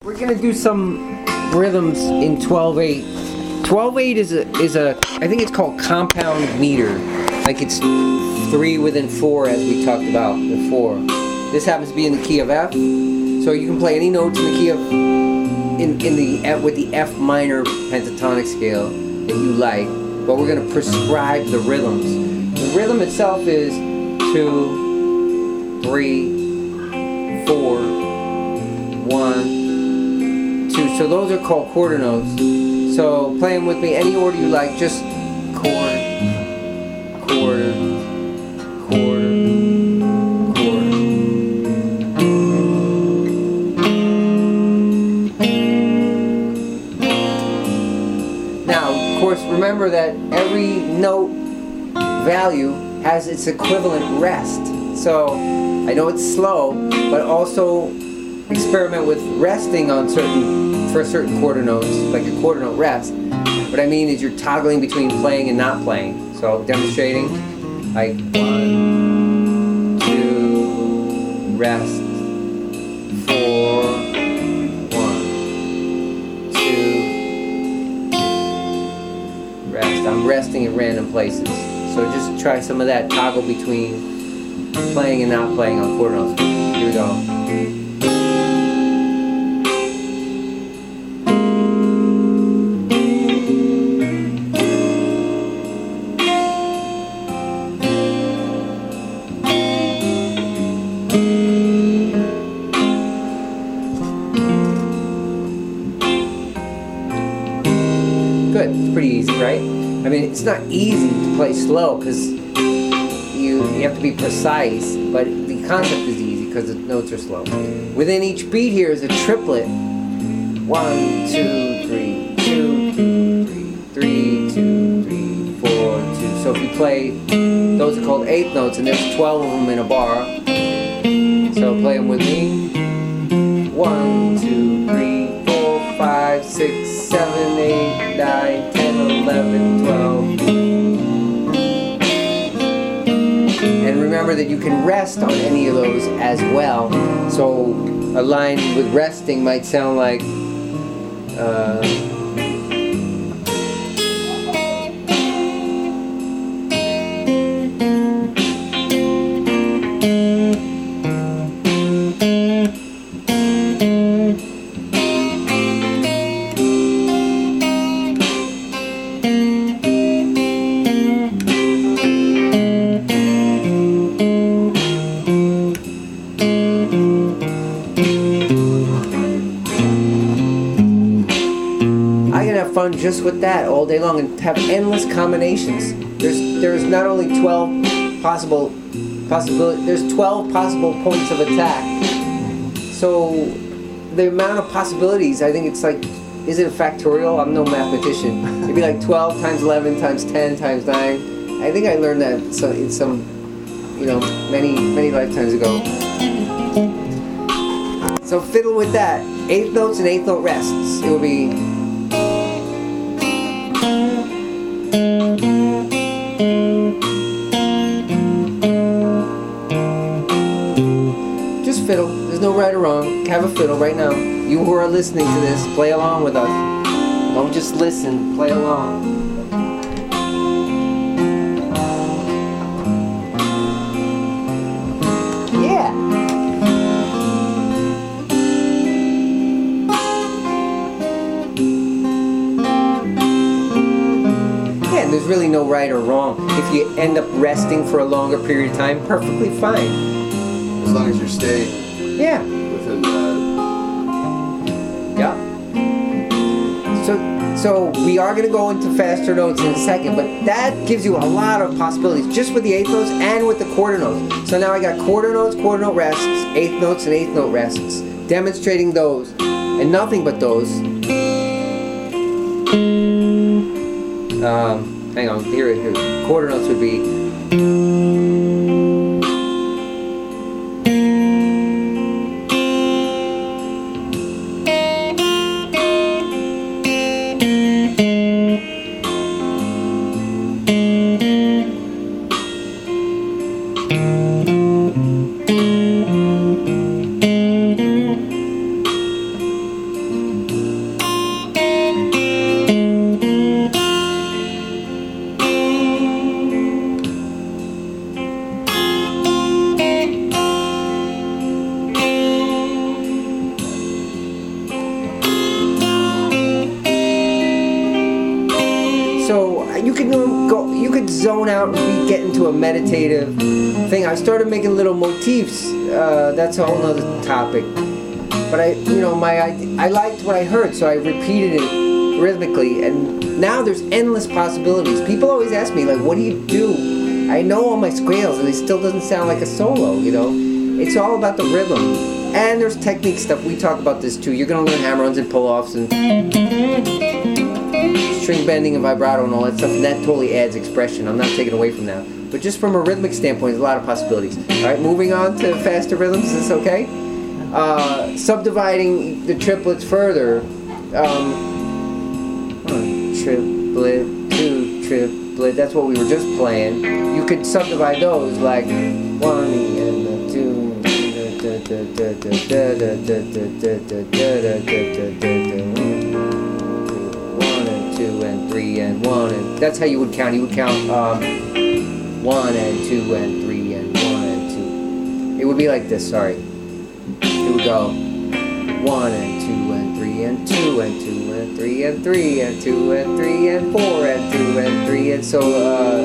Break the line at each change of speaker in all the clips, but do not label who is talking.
We're gonna do some rhythms in 12/8. 12/8 is a I think it's called compound meter. Like it's 3 within 4, as we talked about before. This happens to be in the key of F, so you can play any notes in the key of with the F minor pentatonic scale that you like. But we're gonna prescribe the rhythms. The rhythm itself is 2, 3, 4, 1, 2. So those are called quarter notes. So play them with me any order you like. Just quarter, quarter, quarter, quarter. Now, of course, remember that every note value has its equivalent rest. So I know it's slow, but also experiment with resting on for certain quarter notes, like a quarter note rest. What I mean is you're toggling between playing and not playing. So demonstrating, like 1, 2, rest, 4, 1, 2, rest. I'm resting at random places. So just try some of that toggle between playing and not playing on quarter notes. Here we go. Good, it's pretty easy, right? I mean, it's not easy to play slow because you have to be precise, but the concept is easy because the notes are slow. Within each beat here is a triplet. 1, 2, 3, 2, 3, 2, 3, 4, 2. So if you play, those are called eighth notes, and there's 12 of them in a bar. So play them with me. 1, 2, 3, 4, 5, 6, 7, 8, 9, 10, 11, 12. And remember that you can rest on any of those as well. So a line with resting might sound like fun just with that all day long and have endless combinations. There's not only 12 possible possibilities, there's 12 possible points of attack. So the amount of possibilities, I think it's like, is it a factorial? I'm no mathematician. It'd be like 12 times 11 times 10 times 9. I think I learned that in some many lifetimes ago. So fiddle with that. Eighth notes and eighth note rests. It will be just fiddle. There's no right or wrong. Have a fiddle right now. You who are listening to this, play along with us. Don't just listen, play along. Yeah. Yeah, and there's really no right or wrong. If you end up resting for a longer period of time, perfectly fine.
As long as you're staying within that.
Yeah. So we are going to go into faster notes in a second, but that gives you a lot of possibilities just with the eighth notes and with the quarter notes. So now I got quarter notes, quarter note rests, eighth notes, and eighth note rests, demonstrating those and nothing but those. Hang on, here. Quarter notes would be. could zone out and get into a meditative thing. I started making little motifs. That's a whole other topic. But I liked what I heard, so I repeated it rhythmically, and now there's endless possibilities. People always ask me, like, what do you do? I know all my scales, and it still doesn't sound like a solo, It's all about the rhythm. And there's technique stuff. We talk about this too. You're going to learn hammer-ons and pull-offs and string bending and vibrato and all that stuff, and that totally adds expression. I'm not taking away from that. But just from a rhythmic standpoint, there's a lot of possibilities. All right, moving on to faster rhythms. Is this okay? Subdividing the triplets further. Triplet, two triplet. That's what we were just playing. You could subdivide those like 1 and the 2. 1 and 2 and 3 and 1 and that's how you would count. You would count 1 and 2 and 3 and 1 and 2. It would be like this. Sorry. It would go 1 and 2 and 3 and 2 and 2 and 3 and 3 and 2 and 3 and 4 and 2 and 3 and so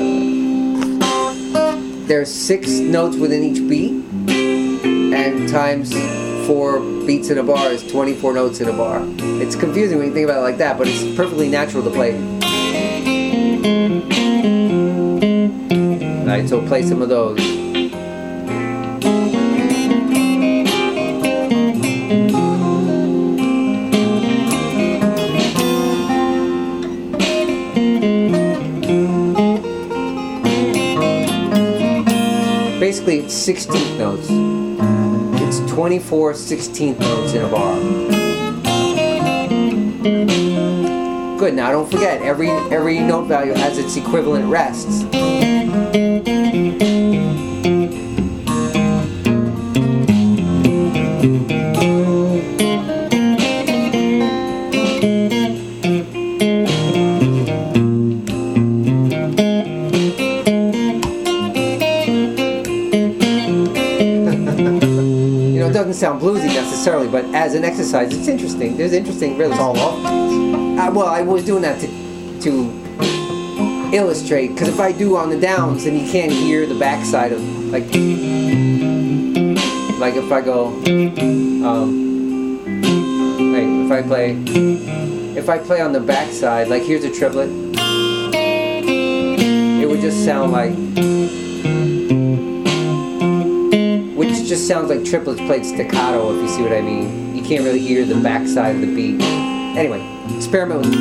there's 6 notes within each beat, and times 4 beats in a bar is 24 notes in a bar. It's confusing when you think about it like that, but it's perfectly natural to play. Alright, so play some of those. Basically, it's 16th notes. It's 24 16th notes in a bar. Good, now don't forget, every note value has its equivalent rests. It doesn't sound bluesy necessarily, but as an exercise, it's interesting. There's interesting rhythms.
It's all off.
Well, I was doing that to illustrate, because if I do on the downs, then you can't hear the backside of like if I go, if I play on the backside, like here's a triplet, it would just sound like. Just sounds like triplets played staccato, if you see what I mean. You can't really hear the backside of the beat. Anyway, experiment with it.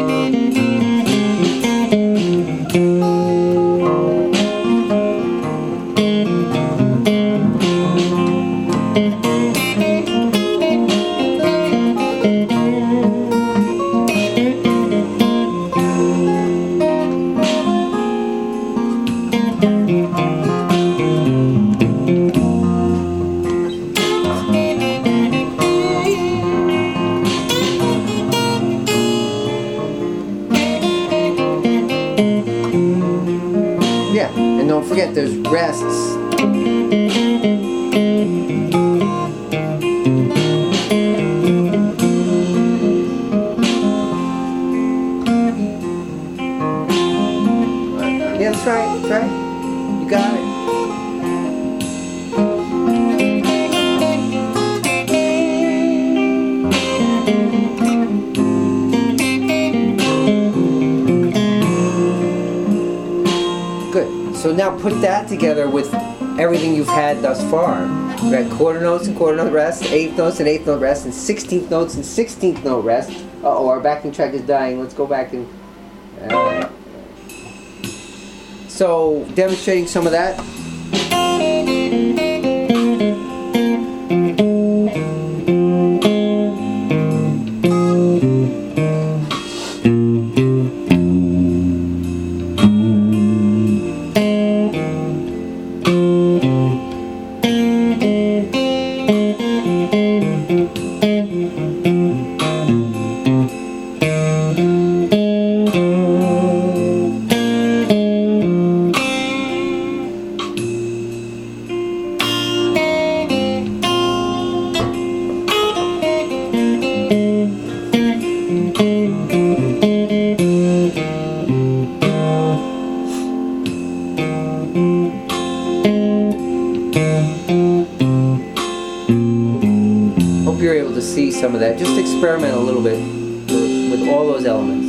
Yeah, and don't forget there's rests. Yeah, that's right, that's right. You got it. So now put that together with everything you've had thus far. We've got quarter notes and quarter note rest, 8th notes and 8th note rest, and 16th notes and 16th note rest. Uh-oh, our backing track is dying. Let's go back and... So, demonstrating some of that. you're able to see some of that. Just experiment a little bit with all those elements.